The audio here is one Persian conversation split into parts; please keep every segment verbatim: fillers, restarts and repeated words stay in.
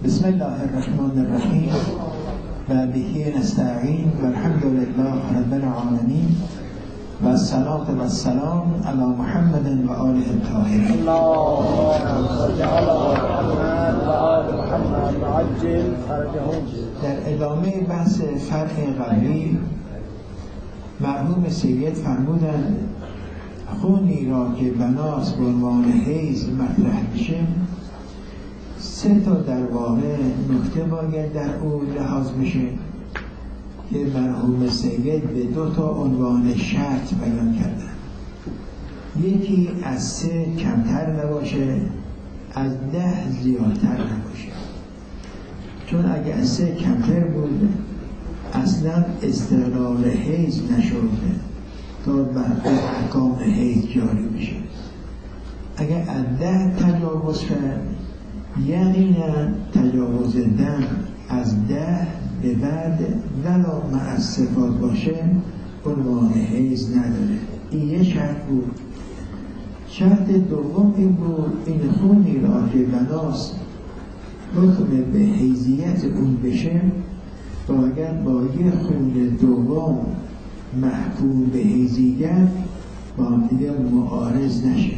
بسم الله الرحمن الرحیم و به نستعین و الحمد لله رب العالمین و الصلاة و السلام علی محمد و آله الطاهرین. اللهم صل علی محمد و آل محمد و عجل فرجهم. در ادامه بحث فرع قبلی مرحوم سید فرمودند خونی را که بناس به عنوان حیض مطرح میشه، سه تا در واقع نکته باید در او لحاظ بشه که مرحوم سید به دو تا عنوان شرط بیان کردن. یکی از سه کمتر نباشه، از ده زیادتر نباشه. چون اگه از سه کمتر بود اصلا استقرار حیض نشده تا بر احکام حیض جاری بشه. اگر از ده تجاوز کرد یقینا تجاوز دم از ده به بعد ولا مع صفات باشه عنوان حیض نداره. این یه شرط بود. شرط دوم این بود این خونی را که بناس حکم به حیضیت اون بشه باید با یه خون دوم محکوم به حیضیت با دیگه معارض نشه.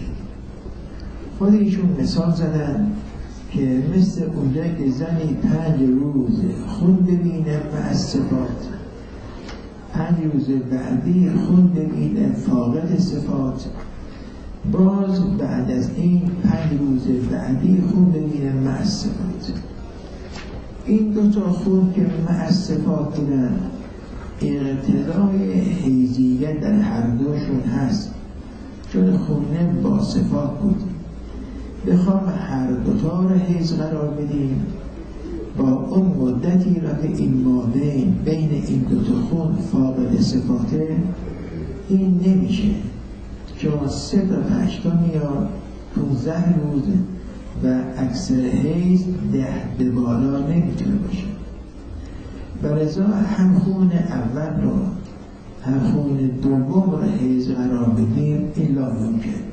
خود ایشون مثال زدن که مثل اونجا که زنی پنج روز خون ببینه مع صفات، پنج روز بعدی خون ببینه فاقد صفات، باز بعد از این پنج روز بعدی خون ببینه مع صفات. این دو تا خون که مع صفات بودن اقتضای حیضیت در هر دوشون هست، چون خونه با صفات بود. بخوام هر دوتا را حیض قرار بدیم با اون مدتی را که این مابین بین این دوتا خون فاقد صفاته این نمیشه، چون سه تا پشتا میاد پونزده روز و اکثر حیض ده به بالا نمیتونه باشه. برای هم خون اول رو هم خون دوم را حیض قرار بدیم این لا ممکن.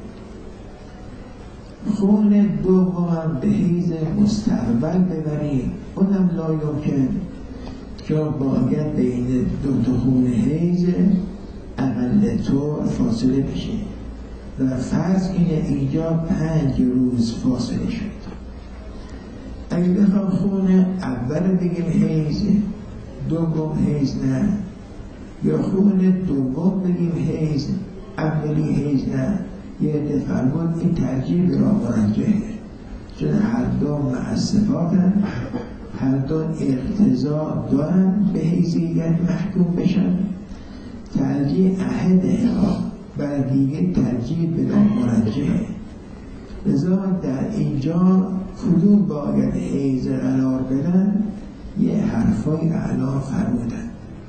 خون دوم هم به حیض مستقبل ببریم اونم لا یمکن، چون باید بین دو تا خون حیض اقل طور فاصله بشه و فرض اینه اینجا پنج روز فاصله شد. اگه بخوام خون اول بگیم حیض دوم حیض نه، یا خون دوم بگیم حیض اولی حیض نه، یه عده فرمود این ترجیح را مرجحه، چون هر دو مع صفاتن، هر دو اقتضا دارن به حیضیت محکوم بشن. ترجیح احدها بر دیگه ترجیح بلا مرجحه. لذا در اینجا کدوم باید حیض قرار بدن یه حرفای اعلا فرمودن.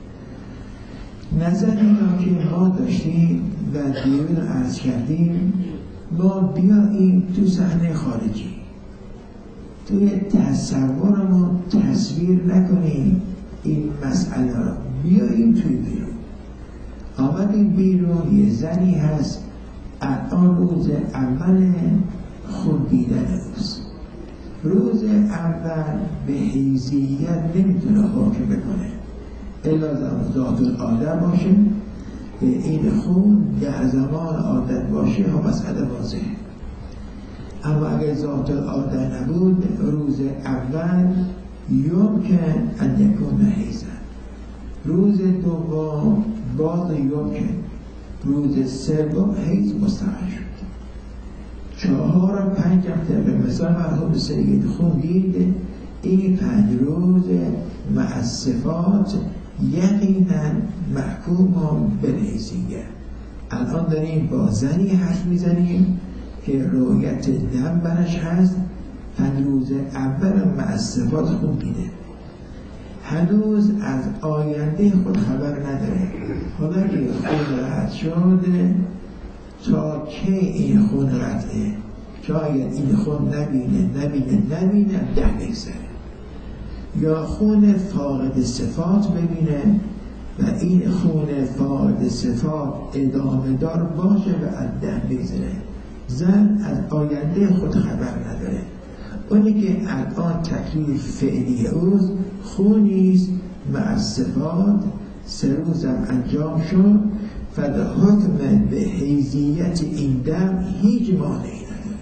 نظر اینا که ما داشتیم و دیرون عرض کردیم، ما بیاییم تو صحنه خارجی، توی تصورمون تصویر نکنیم این مسئله را، بیاییم توی بیرون. آمدیم بیرون، یه زنی هست الان روز اول خون دیدن روز روز اول به حیضیت نمیتونه حکم بکنه الا ذات العاده باشه، به این خون در زمان عادت باشه ها مسئله واضحه. اما اگر ذات العاده نبود روز اول یمکن ان یکون حیضا، روز دوم باز یمکن، روز سوم حیض مستقر شد. چهار و پنج هم مثلا مرحوم سید خون دید این پنج روز مع صفات یقینا محکوم به حیضیت. الان داریم با زنی حرف میزنیم که رؤیت دم برش هست، پنج روز اول مع صفات خون دیده، هنوز از آینده خود خبر نداره. حالا که خون رد شده تا که این خون رده، شاید این خون نبینه نبینه نبینه ده بگذره، یا خون فاقد صفات ببینه و این خون فاقد صفات ادامه دار باشه و از ده بگذره. زن از آینده خود خبر نداره. اونی که الان تکلیف فعلی اوست خونیست مع صفات سه روزم انجام شد فده حکم به حیزیت این دم هیچ مانعی نداره.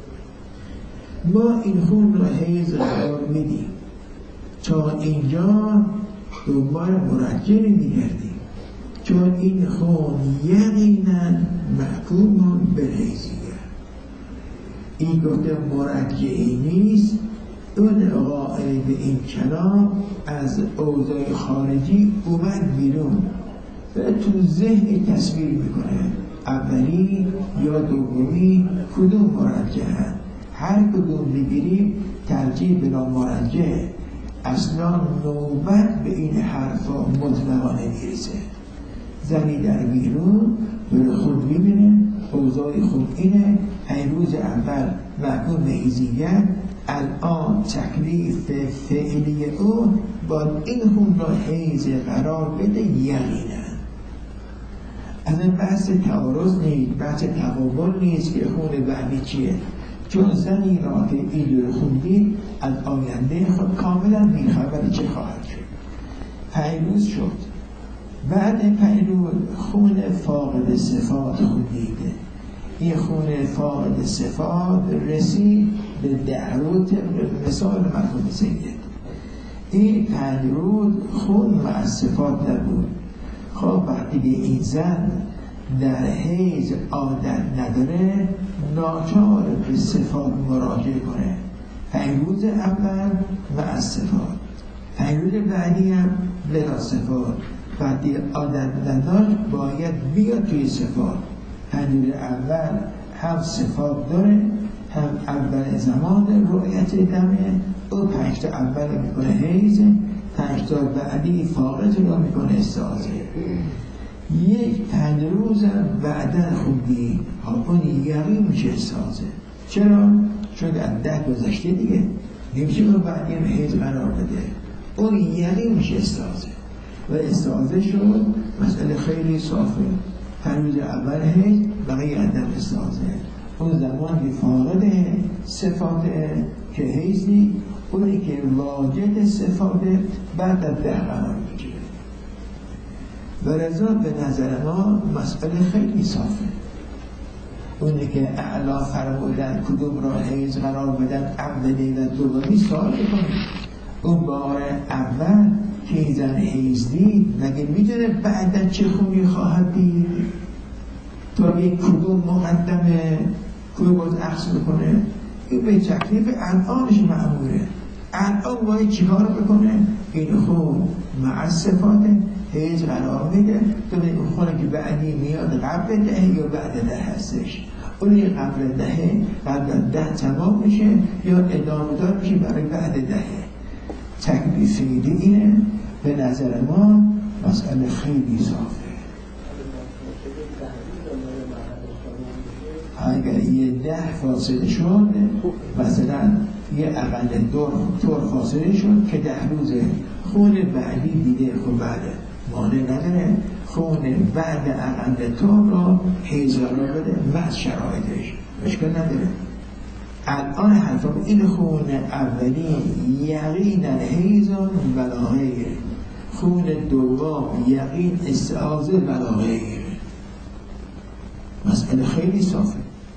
ما این خون را حیز قرار میدیم تا اینجا دنبال مرجع میگردیم، چون این خون یقینا محکوم به حیزیه. این گفته مرجعی نیست، اون قائل به این کلام از اوضاع خارجی اومد بیرون و تو ذهن تصویر میکنه اولی یا دومی کدوم مرجعه. هر کدوم بگیریم ترجیح بلا مرجع. اصلا نوبت به این حرفا مطلقانه میرسه. زنی در بیرون دور خود میبینه اوضاع خود اینه، این روز اول محکوم به حیزیت، الان تکلیف فعلی او با این خون را حیز قرار بده یقینا. از این بحث تعارض نیست، بحث تقابل نیست که خون بعدی چیه، چون زنی را که این دور خون دید از آینده خود کاملا بیخبر چه خواهد شد. پنج روز شد، بعد پنج روز خون فاقد صفات خود دیده. این خون فاقد صفات رسید به ده روز طبق مثال مرحوم سید. این پنج روز خون مع صفات نبود. خب وقتی این زن در حیض عادت نداره ناچار به صفات مراجعه کنه. پنج روز اول مع صفات، پنج روز بعدی هم بلا صفات. وقتی عادت نداشت باید بیاد توی صفات. پنج روز اول هم صفات داره، هم اول زمان رؤیت دمه، او پنج تا اول میکنه حیض، پنج تا بعدی فاقد رو میکنه استعاضه. یک پنج روز بعدن خوبی اون یقین میشه استعاضه. چرا؟ چون از ده گذشته دیگه نمیشه که بعدی هم حیض قرار بده، اون یقین میشه استعاضه. و استعاضه شد مسئله خیلی صافه. پنج روز اول حیض بقیه عدم استعاضه. اون زمان که فاقد صفات که حیضی، اونی که واجد صفات بعد از ده قرار میگیره. و رضا به نظر ما مسئله خیلی صافه. اونی که اعلا فرمودن کدوم را حیض قرار بدن اولی و دومی سوال کنید. اون بار اول که این زن حیض دید مگه میدونه بعدن چه خونی خواهد دید؟ تا یک کدوم مقدمه کوی باز اخص بکنه؟ این به تکلیف الانش معموله. الان باید چیکار بکنه؟ این خون مع صفات حیض قرار میده. تو به اون خونه که بعدی میاد قبل ده یا بعد ده هستش. اونی قبل ده قبل ده تمام میشه یا ادامه دار میشه برای بعد ده. تکلیف فعلی اینه. به نظر ما مسئله خیلی صافه. اگر یه ده فاصله شد، مثلا یه اقل دور طور فاصله شد که ده روزه خون بعدی دیده، خب بعد مانع نداره خون بعد اقل طور را حیض قرار بده و شرایطش مشکل نداره. الان حرفم این خون اولی یقینا حیضان ولا غیر، خون دوم یقین استعاضه ولا غیر. مسئله خیلی صافه.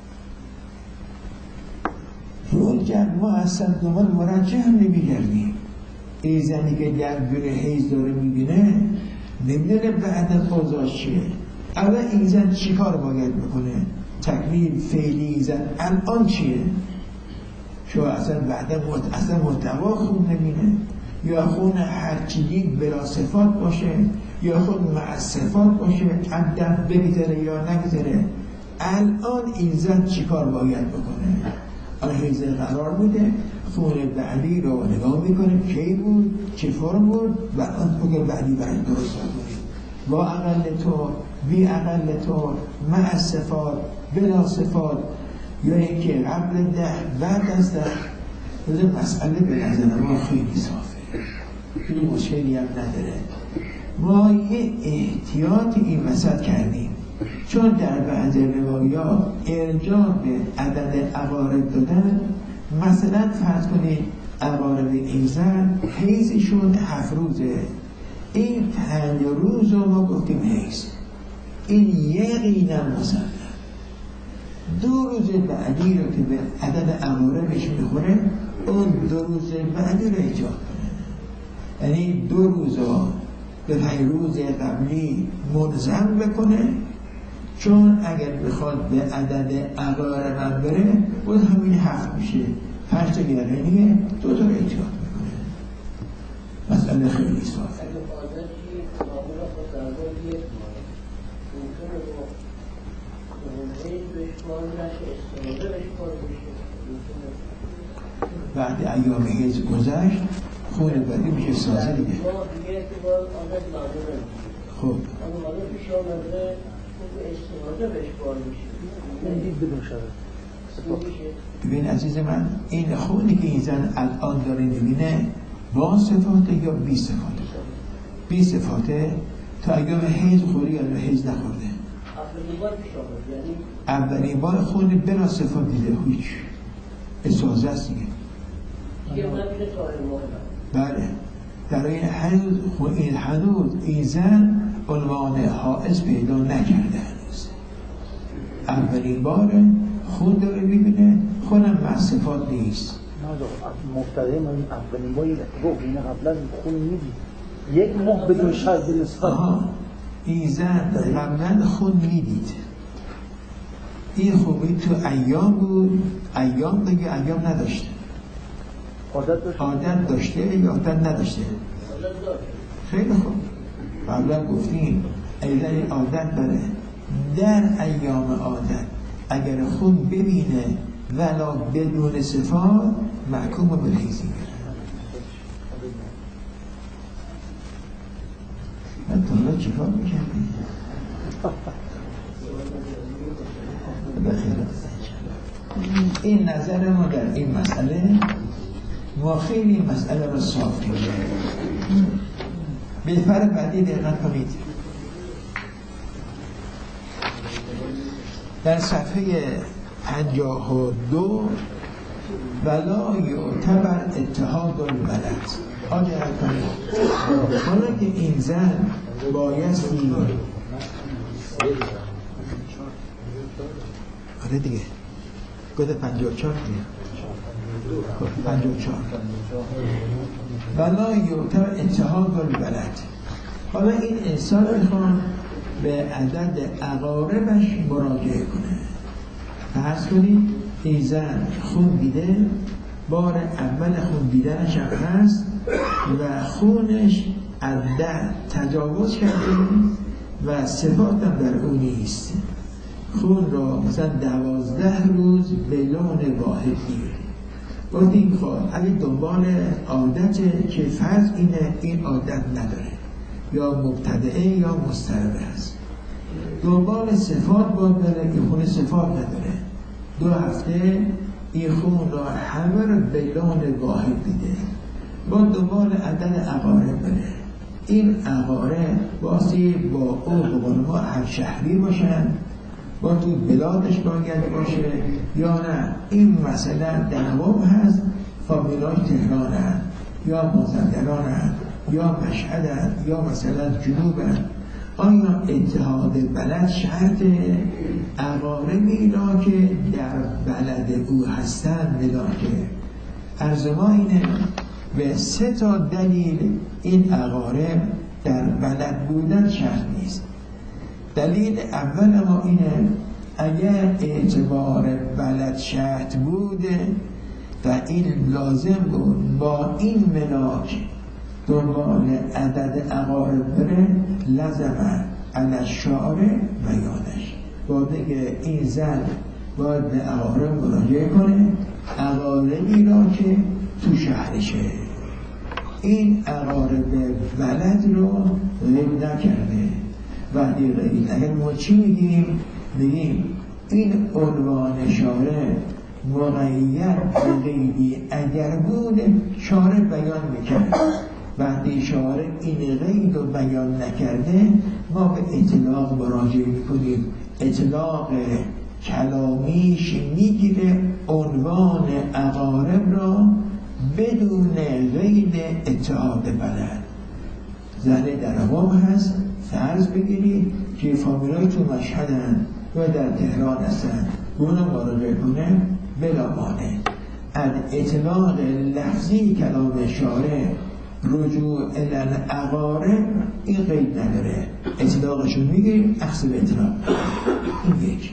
اون جد ما اصلا دومال مرجع هم نمیگردیم. ای زنی که در بیر حیض داره میبینه نمیدونه بعد اوضاعش چیه. اول این زن چی کار باید بکنه؟ تکلیف فعلی زن الان چیه؟ چون اصلا بعد مت... اصلا متوا خون نمینه، یا خون هرچی دید بلا صفات باشه یا خود مع صفات باشه، عدد بگذره یا نگذره. الان این زن چی کار باید بکنه؟ الان حیض قرار بوده، خون بعدی رو نگاه میکنه کی بود، چه فرم بود و آن بگه بعدی برای درست کنید با اقل طور، بی اقل طور، مع صفات، بلا صفات، یا اینکه قبل ده بعد از ده. بذار مسئله به نظر ما خیلی صافه، خیلی مشکلی هم نداره. ما یه احتیاط این وسط کردیم، چون در بعض روایات ارجاع به عدد عوارض دادن، مثلا فرض کنید عقارب این زن حیضشون هفت روزه، این پنج روز رو ما گفتیم حیض، این یقینا مسلم. دو روز بعدی رو که به عدد عقاربش میخوره اون دو روز بعدی رو ایجاد کنه، یعنی دو روز رو به پنج روز قبلی ملزم بکنه، چون اگر بخواد به عدد عقارب بره اون همین هفت میشه، پنج تا یقینیه، دو تا رو ایجاد میکنه. مسئله خیلی صافه. بعد ایام حیض گذشت خون بدی میشه سازه دیگه. خب ببین عزیز من، این خونی که این زن الان داره میبینه با صفاته یا بی صفاته؟ بی صفاته. تا ایام حیض خوری یا حیض نخورده؟ اولین بار خون بلا صفات دیده، هیچ احساسه است دیگه. بله، در این هنوز این هنوز این زن عنوان حائض پیدا نکرده، هنوز اولین بار خون داره میبینه، خونم مع صفات نیست. مبتدی ما اولین بار گفت این قبلا خون میدید یک ماه بدون شرط بدون صفات. این زن قبلا خون میدید، این خوبی تو ایام بود، ایام بگه ایام نداشته، عادت داشته یا عادت نداشته؟ خیلی خوب، قبلا گفتیم ایزن عادت داره، در ایام عادت اگر خون ببینه ولا بدون صفات محکوم به حیض میگیره. من تا حالا چیکار میکردی؟ بخیر. این نظر ما در این مسئله، ما خیلی مسئله رو صاف کردیم. به فرق بعدی دقت کنید. در صفحه پنجاه و دو ولا یعتبر اتحاد البلد. آجه کنید حالا که این زن بایستی، آره دیگه گده پنجاه و چهار دیگه پنجاه و چهار ولا یعتبر اتحاد البلد. حالا این انسان میخوان به عدد عقاربش مراجعه کنه. فرض کنید این زن خون دیده، بار اول خون دیدنش هم هست و خونش عدد تجاوز کرده و صفات هم در اون نیست. خون را مثلا دوازده روز به لون واحد میره. گفتیم خب اگه دنبال عادت که فرض اینه این عادت نداره یا مبتدعه یا مضطربه هست، دنبال صفات باید بره، این خون صفات نداره، دو هفته این خون را همه رو به لون واحد دیده، با دنبال عدد عقارب بره. این عقارب واسه با او بقول ما هر شهری باشن، با تو بلادش باید باشه یا نه این مثلا دعوام هست فامیلاش تهرانن یا مازندرانن یا مشهدن یا مثلا جنوبن. آیا اتحاد بلد شرط عقاربی را که در بلد او هستن ملاکه؟ عرض ما اینه به سه تا دلیل این عقارب در بلد بودن شرط نیست. دلیل اول ما اینه اگر اعتبار بلد شرط بوده و این لازم بود با این ملاک دنبال عدد عقارب بره، لازمه علی الشارع بیانش، باید بگه این زن باید به عقارب مراجعه کنه، عقاربی را که تو شهرشه. این عقارب بلد رو غیب نکرده. وقتی غیب اگر ما چی میگیم؟ بگیم این عنوان شارع مقید به غیبی اگر بود شارع بیان میکرد. وقتی شارع این غیب رو بیان نکرده ما به اطلاق مراجعه میکنیم. اطلاق کلامیش میگیره عنوان اقارب را بدون قید اتحاد بلد. زنه در عوام هست، فرض بگیرید که فامیلای تو مشهدن و در تهران هستن، اونو مراجعه کنه بلا مانع. از اطلاق لفظی کلام شارع رجوع الى اقارب این قید نداره، اطلاقشو میگیریم اخذ به اطلاق. این یک.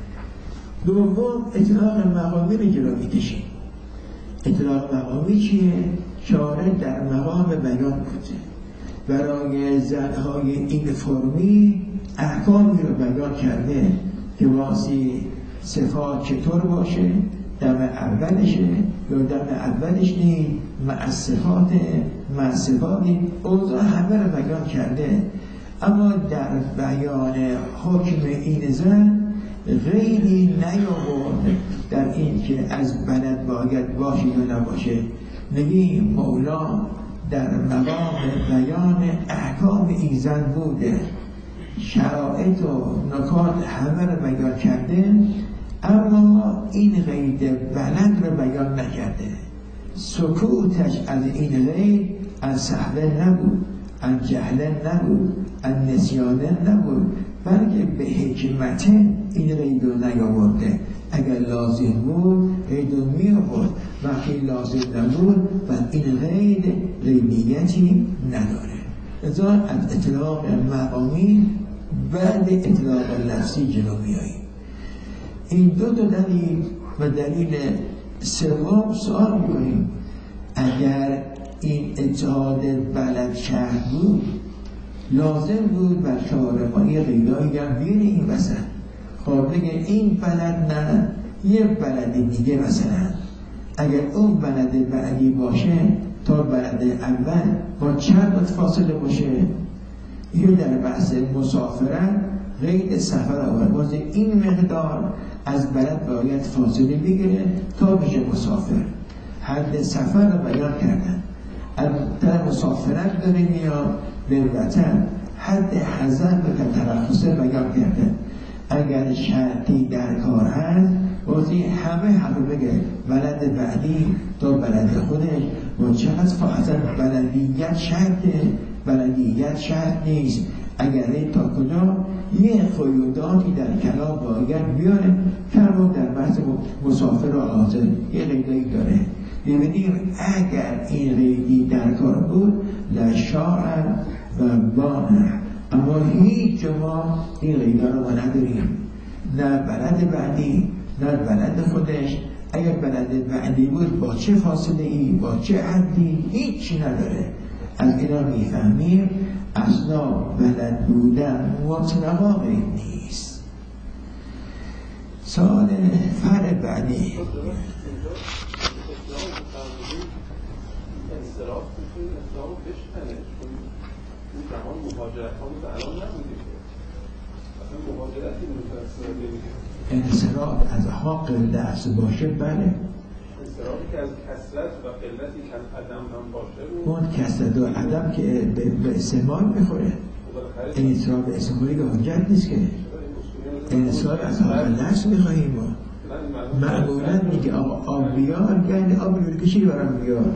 دوم اطلاق مقامی رو جلو میکشیم. اطلاق مقامی چیه؟ شارع در مقام بیان بوده، برای زنهای این فرمی احکامی رو بیان کرده که واسه صفات چطور باشه، دم اولشه یا دم اولش نیست، مع صفات مع صفاتی اوضاع همه رو بیان کرده. اما در بیان حکم این زن غیری نیاورد در این که از بلد باید باشه یا نباشه. نگیم مولا در مقام بیان احکام این زن بوده، شرایط و نکات همه رو بیان کرده، اما این قید بلد رو بیان نکرده. سکوتش از این قید از سهوه نبود، از جهله نبود، از نسیانه نبود، بلکه به حکمت این قید رو نیاورده. اگر لازم بود قید رو می آورد، وقتی لازم نبود و این قید قیدیتی نداره. لذا از اطلاق مقامی بعد اطلاق لفظی جلو میاییم. این دو تا دلیل و دلیل سوم سوال میکنیم، اگر این اتحاد بلد شهر بود لازم بود بر شارع ما یه قیدایی هم بیاره این وسط. خب بگه این بلد نه یه بلد دیگه، مثلا اگر اون بلد بعدی باشه تا بلد اول با چند وقت فاصله باشه. یا در بحث مسافرت قید سفر آورد، باز این مقدار از بلد باید فاصله بگیره تا بشه مسافر. حد سفر رو بیان کردن، در مسافرت داره میاد به وطن، حد حضر به ترخصه بیان کردن. اگر شرطی در کار هست بازی همه حق بگه بلد بعدی تا بلد خودش و چقدر فاصله. بلدیت شرطه، بلدیت شرط نیست. اگر این تا کجا یه قیوداتی در کلام باید بیاره، کما در بحث مسافر و حاضر یه قیدایی داره. ببینیم اگر این قیدی در کار بود لشاعر و بانه، اما هیچ جا این قیده رو ما نداریم، نه بلد بعدی نه بلد خودش. اگر بلد بعدی بود با چه فاصله ای، با چه حدی، هیچی نداره. از اینا میفهمیم اصلا بلد بودن مطلقا قید نیست. سال فرع بعدی انصراف بکنید، اسلام رو بشکنه، چون اون زمان مهاجرت ها بود الان نبودید، اصلا مهاجرتی نمیتونست نمیگه. انصراف از حق دست باشه، بله. انصرافی که از کسرت و قلتی که از عدم هم باشه بود، اون کسرت و عدم که به استعمال میخوره. انصراف به استعمالی که حجت نیست که. انصراف از حق دست میخواهیم ما. معمولا میگه آقا آب بیار، یعنی آب بیار کشی برام بیار.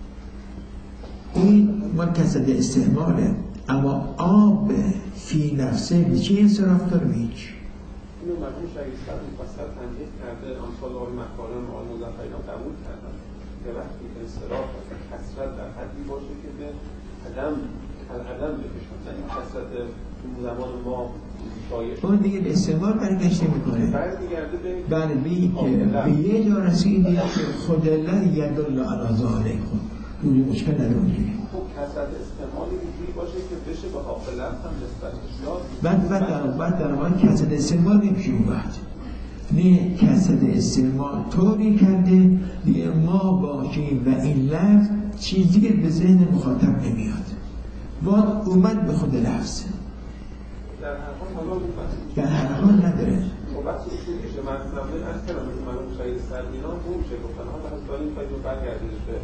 این مال کسرت استعماله، اما آب فی نفسه به چه انصراف داره؟ هیچ. اینو مرحوم شهیدسر مفصل تنبیه کرده، امثال آقای مکارم آقای مظفری هم قبول کردن که وقتی انصراف و کسرت در حدی باشه که به عدم عدم بکشن، این کسرت زمان ما شایع اون دیگه به استعمال برگشته میکنه. برمیگرده به بله، بی که به یه جا رسیدی که خود الله ید الله علی ذالکم، اون مشکل نداره. خب کسرت استعمالی اینجوری باشه که بشه به حاصلت هم نسبتش یاد. بعد بعد در بعد در واقع کسرت استعمال نمیشه اون وقت. نه، کسرت استعمال طوری کرده دیگه ما باشیم و این لفظ چیزی که به ذهن مخاطب نمیاد، باید اومد به خود لفظ. در هر حال حالا در هر حال نداره. خب بحث اصولیشه، من نمیدونم از کلام من اون شاید سردینا اون میشه گفتن ها بحث داریم فایده برگردیش به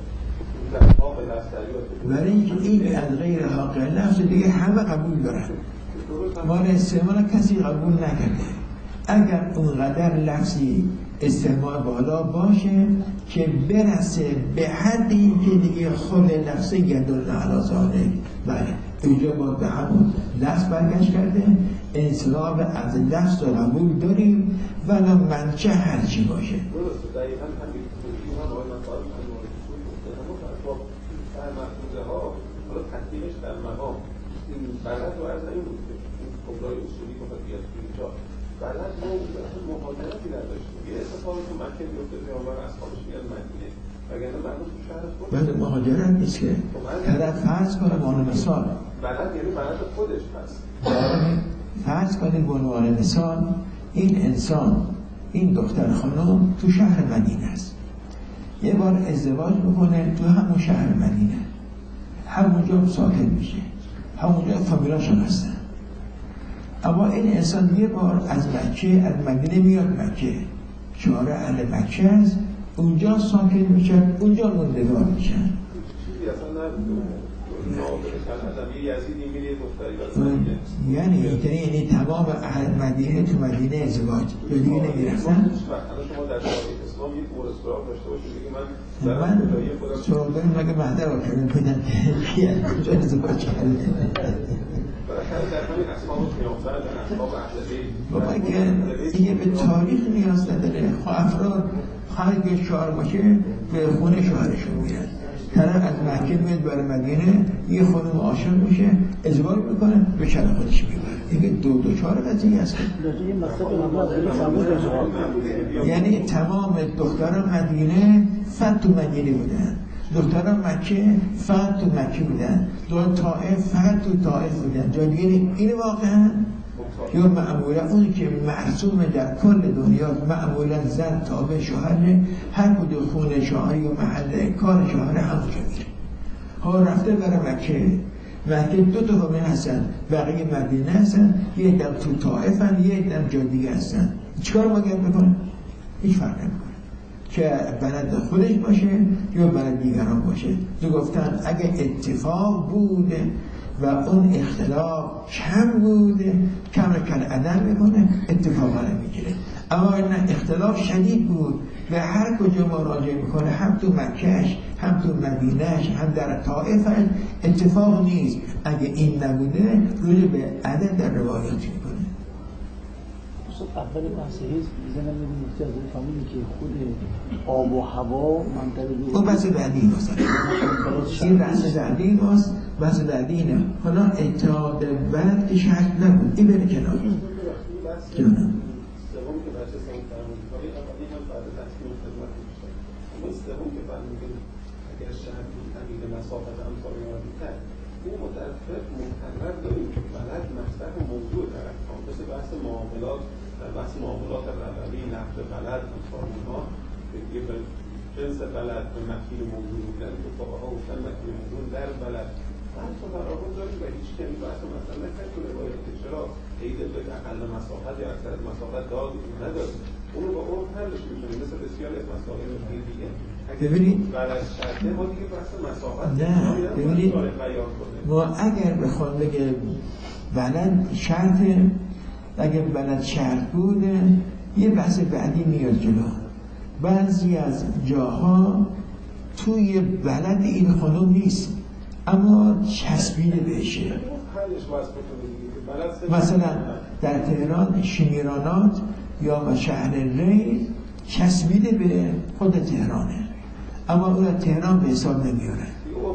برای اینکه این از غیر حق لفظ دیگه همه قبول دارن، مال استعمال کسی قبول نکرده. اگر اونقدر لفظی استماع بالا باشه که برسه به حدی که دیگه خود لفظ یدل علی ذالک، بله اینجا با به همون لفظ برگشت کرده، انصراف از لفظ رو قبول داریم ولی منچه هرچی باشه. درسته، دقیقا همین توضیح هم آقای مطالب هم مورد سوی گفته همون فرصاب در مفروضه ها حالا تطبیقش در مقام این بلد رو از این بود که این کبرای اصولی که بیاد توی اینجا بلد ما اصلا مهاجرتی نداشتیم. یه اتفاقی تو مکه بیفته پیامبر اصحابش میاد مدینه وگرنه مردم تو شهر خودش بله مهاجرت نیست که طرف فرض کنه به عنوان مثال بلد یعنی بلد خودش هست. فرض کنید به عنوان مثال این انسان این دختر خانم تو شهر مدینه است، یه بار ازدواج میکنه تو همون شهر مدینه، همونجا ساکن میشه، همونجا فامیلاش هم هستن. اما این انسان یه بار از مکه از مدینه میاد مکه، شعار اهل مکه است، اونجا ساکن میشن، اونجا موندگار میشن. چیزی اصلا نبوده یعنی یعنی تمام اهل مدینه تو مدینه ازدواج یا دیگه نمیرفتن. شما در تاریخ اسلام یک مورستراب داشته باشید دیگه من من سوال داریم مگه مهده را کنیم بودن که یه کجا ازدواج کرده بالاخره در همین اسمام قیامتر در اسمام احلبی بابا اگه دیگه به تاریخ نیاز نداره، افراد خواهد که شعار باشه به خونه شوهرشون میرن، طرف از مکه میاد برای مدینه یه خانم عاشق میشه ازدواج میکنه به شهر خودش میبره. دیگه دو دو چهار قضیه هست. یعنی تمام دختران مدینه فقط تو مدینه بودن، دختران مکه فقط تو مکه بودن، دختران طائف فقط تو طائف بودن. جای دیگه این واقعا یا معمولا اونی که معصوم در کل دنیا معمولا زن تابع شوهر، هر کدوم خونه شوهر یا محل کار شوهر همونجا میره. ها رفته برای مکه، مکه دو تا همه هستن، بقیه مدینه هستن، یه دم تو طائفن یه دم جای دیگه هستن. چیکار باید بکنه؟ هیچ فرق نمیکنه که بلد خودش باشه یا بلد دیگران باشه. تو گفتن اگه اتفاق بوده و اون اختلاف کم بوده کم کل عدم میکنه اتفاقا نمیگیره. اما نه اختلاف شدید بود و هر کجا مراجعه میکنه هم تو مکهش هم تو مدینهش هم در طائفش اتفاق نیست. اگه این نبوده روی به عدد در روایات میکنه. اول بحث حزب میزنم میدونی نکته از این فهمیدی که خود آب و هوا منطقه رو اون بحث بعدی ماست، این بحث بعدی ماست، بحث بعدی اینه. حالا اتحاد بلد که شرط نبود این بره کنار جانم سوم که بحث سوم فرمودی حالی اولی هم بعد تصمیم خدمت میشه اما سوم که فرمودی اگر شهر بود تغییر مسافت امثال یادی کرد این متفق مقرر داریم که بلد مصدر و موضوع در احکام مثل بحث معاملات در بحث معاملات روی نقد بلد امثال اینها که دیگه به جنس بلد به مکین موضوع بودن که فقها گفتن مکین موضوع در بلد بحث و تراحل داریم و هیچ کمی بحث و مثلا نکرد که روایت چرا عید به اقل مسافت یا اکثر مسافت داد نداد اونو با اون حلش میکنیم مثل بسیاری از مسائل دیگه. ببینید بلد شرطه ما دیگه بحث مسافت نه ببینید ما اگر بخوام بگه بلد شرطه، اگر بلد شرط بوده یه بحث بعدی میاد جلو. بعضی از جاها توی بلد این خانم نیست اما چسبیده بهشه. مثلا در تهران شمیرانات یا شهر ری چسبیده به خود تهرانه اما اون تهران به حساب نمیاره.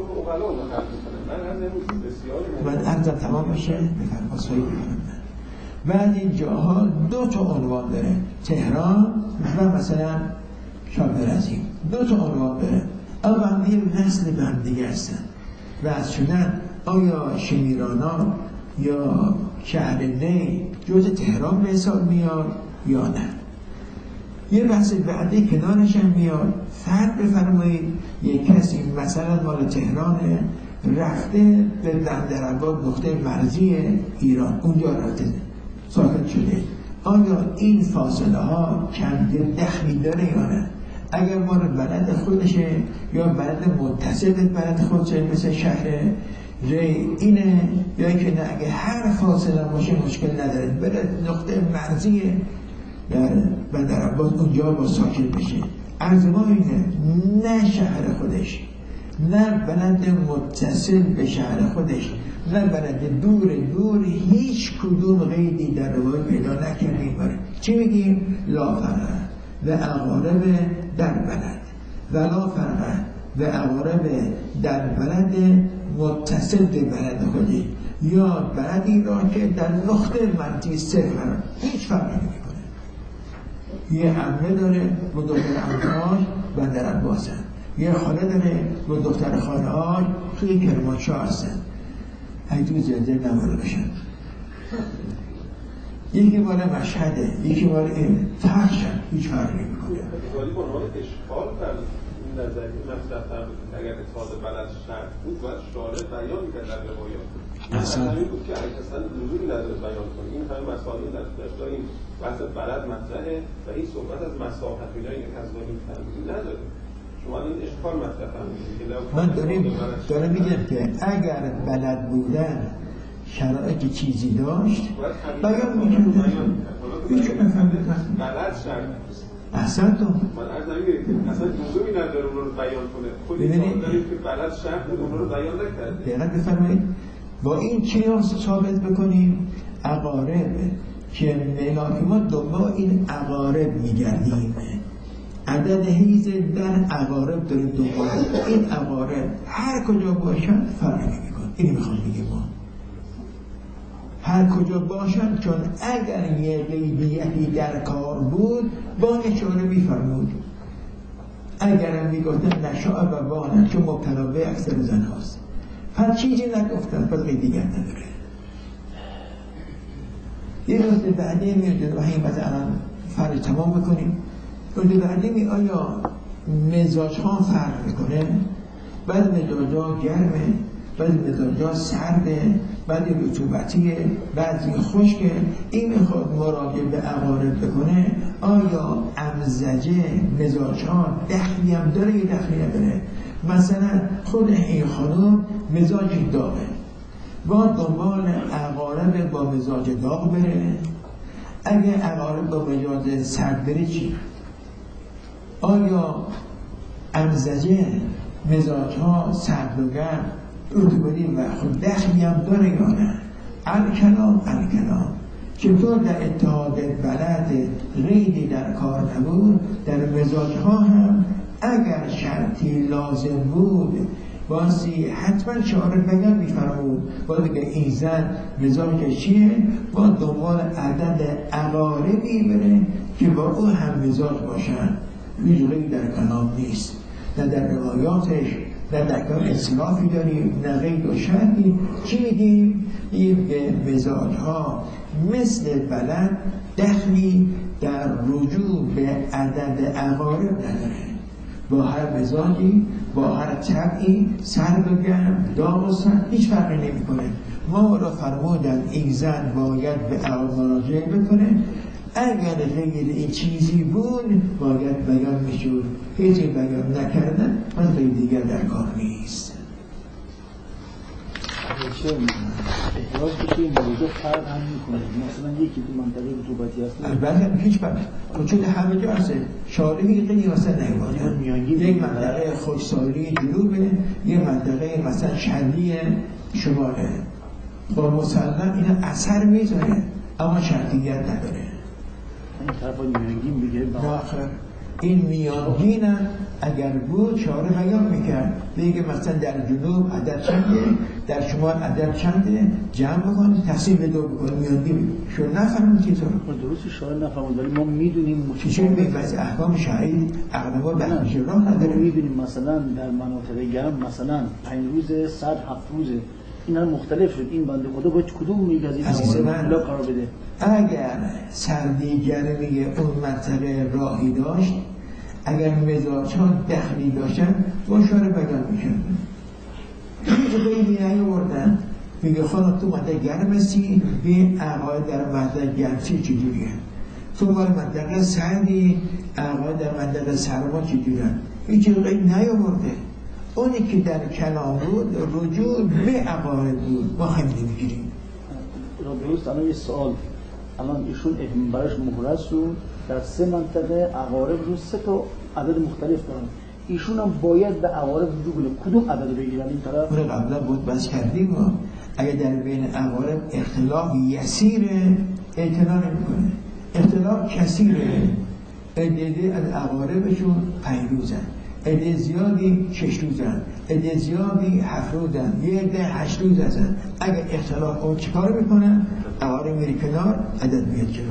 من عرضم تمام باشه بفرم باسایی بکنم. بعد این جاها دو تا عنوان داره، تهران و مثلا شاپرزی، دو تا عنوان داره اما هم یه نسل به هم دیگه هستن وضع شدن. آیا شمیرانات یا شهر نی جز تهران به حساب میاد یا نه؟ یه بحث بعدی کنارش هم میاد. فرق بفرمایید یک کسی مثلا مال تهران رفته به بندرعباس نقطه مرزی ایران اونجا رفته ساکن شده، آیا این فاصله ها چند دخلی داره یا نه؟ اگر مال بلد خودشه یا بلد متصل بلد خودشه مثل شهر ری اینه یا که نه اگه هر فاصله باشه مشکل نداره بره نقطه مرزی در بندر عباس اونجا با ساکن بشه. از ما اینه نه شهر خودش، نه بلد متصل به شهر خودش، نه بلد دور دور، هیچ کدوم قیدی در روایت پیدا نکردیم. باره چی میگیم؟ لا فرق و اقارب در بلد و لا فرق و اقارب در بلد متصل به بلد خودی، یا بلدی را که در نقطه منطقی صفر هیچ فرقی نمیکنه. یه عمه داره با دختر عمه‌هاش بندر عباس هست، یه خاله داره با دختر خاله‌هاش توی کرمانشاه هستن. اگه توی زنده نماره بشن، یکی مال مشهده، یکی مال این تخشن، هیچ فرقی نمیکنه. ولی با عنوان اشکال در این نظری مطرح فرمودید اگر اتحاد بلد شرط بود باید شارع بیان می‌کرد در روایات. اصلا این بود که اگه اصلا لزومی نداره بیان کنه. این همه مسائل در داشته این بحث بلد مطرحه و این صحبت از مساحت و این از این فرمودید نداره. شما این اشکال مطرح فرمودید که من داریم دارم میگم که اگر بلد بودن شرایط چیزی داشت بیان می‌کرد. هیچ نفهمید بلد شرط احسن تو من از نمیگه اصلا لزومی نداره اون رو بیان کنه. خودی داریم که بلد شرط اون رو بیان نکرده. دقیقاً بفرمایید. با این قیاس ثابت بکنیم اقارب که ملاک ما دنبال این اقارب میگردیم، عدد حیز در اقارب داریم دنبال این اقارب هر کجا باشن فرقی نمیکنه. اینی میخوام بگیم ما هر کجا باشن، چون اگر یه غیبیتی در کار بود با اشاره میفرمود، اگر میگفتن نشاء و بانن چون مبتلا به اکثر زن هاست، هر چیزی نگفتن پس غیبیت نداره. یه نکته بعدی میاد و همین مثلا فرق تمام بکنیم. نکته بعدی می آیا مزاج ها فرق میکنه؟ بعد مزاج ها گرمه، بعد مزاج ها سرده، بعد رطوبتیه، بعضی خشکه. این میخواد مراجعه به اقارب بکنه آیا امزجه مزاج ها دخلی هم داره یا دخلی نداره؟ مثلا خود این خانم مزاجی داغه، با دنبال اقارب با مزاج داغ بره. اگه اقارب با مزاج سرد بره چی؟ آیا امزجه مزاج ها سرد و گرم رطوبتی و خود دخلی هم داره یا نه؟ الکلام الکلام چطور در اتحاد بلد غیری در کار نبود، در مزاج ها هم اگر شرطی لازم بود باسی حتما شعار بیان میفرمود. با دیگه این زن مزاج چیه؟ با دنبال عدد اقاربی بره که با او هم مزاج باشن. هیچ غیر در کلام نیست، نه در روایاتش، نه در کلام اصرافی داریم، نه غیر و شرطی. چی میگیم؟ این مزاج ها مثل بلد دخلی در رجوع به عدد اقارب نداره. با هر مزاجی، با هر طبعی، سرد و گرم، داغ و سرد هیچ فرقی نمی کنه. ما را فرمودن این زن باید به اقارب مراجعه بکنه. اگر غیر این چیزی بود باید بیان میشود. هیچی بیان نکردن پس غیر دیگر در کار نیست. احراز بشه این موضوع فرق هم میکنه. مثلا یکی تو منطقه رطوبتی هست البته هیچ فرق وجود همه جا هست. شارعی خیلی واسه نمی‌باشه. یک منطقه خشکسالی جنوبه، یک منطقه مثلا شرقی شماله. با مسلم اینا اثر میذاره اما شرطیت نداره. این طرف میانگین بگه آخر این میانگین اگر بود شعار بیان میکرد، بگه مثلا در جنوب عدد چنده، در شمال عدد چنده، جمع بکن تقسیم به دو بکن میانگین. شو نفهمون چطور؟ درست شعار نفهمون ولی ما میدونیم چطور میگه از احکام شرعی اغلبا بحث راه نداره. میدونیم مثلا در مناطق گرم مثلا پنج روز صد هفت روزه اینا مختلف شد. این بنده خدا باید کدوم میگه از این عزیز من قرار بده؟ اگر سردی گرمی اون منطقه راهی داشت، اگر مزاج ها دخلی داشتن با شعار بیان میشن. هیچ غیری نیاوردن. میگه خانم تو منطقه گرم هستی، به اقاید در منطقه گرمسی چجوریه؟ تو بار منطقه سردی، اقاید در منطقه سرما چجوریه؟ هیچ غیری نیاورده. اونی که در کلام بود رجوع به اقاید بود. ما خیلی نمیگیریم. را درست الان یه سوال، الان ایشون برایش مهرس و در سه منطقه عقارب رو سه تا عدد مختلف دارن، ایشون هم باید به عقارب رجوع کنه. کدوم عدد رو بگیرن این طرف؟ اون قبلا بود بس کردیم ما اگه در بین عقارب اختلاف یسیره اعتنا نمی‌کنه، اختلاف کثیره، عده از عقاربشون پنج روزن، عده زیادی شش روزن، عده زیادی هفت روزن، یه عده هشت روز هستن. اگه اختلاف اون چیکار میکنن؟ عقارب میری کنار، عدد میاد جلو.